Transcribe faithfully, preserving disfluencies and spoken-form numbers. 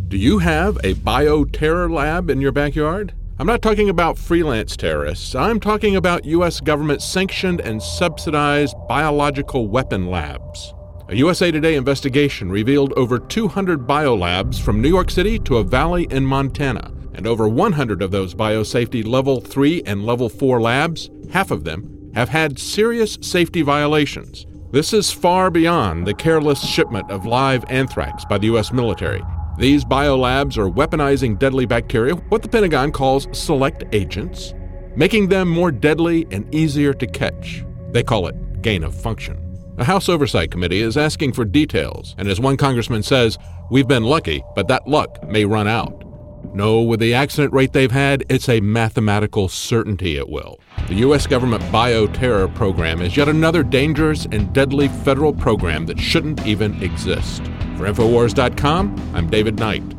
Do you have a bioterror lab in your backyard? I'm not talking about freelance terrorists. I'm talking about U S government-sanctioned and subsidized biological weapon labs. A U S A Today investigation revealed over two hundred biolabs from New York City to a valley in Montana. And over one hundred of those biosafety level three and level four labs, half of them, have had serious safety violations. This is far beyond the careless shipment of live anthrax by the U S military. These biolabs are weaponizing deadly bacteria, what the Pentagon calls select agents, making them more deadly and easier to catch. They call it gain of function. A House Oversight Committee is asking for details, and as one congressman says, we've been lucky, but that luck may run out. No, with the accident rate they've had, it's a mathematical certainty it will. The U S government bioterror program is yet another dangerous and deadly federal program that shouldn't even exist. For Infowars dot com, I'm David Knight.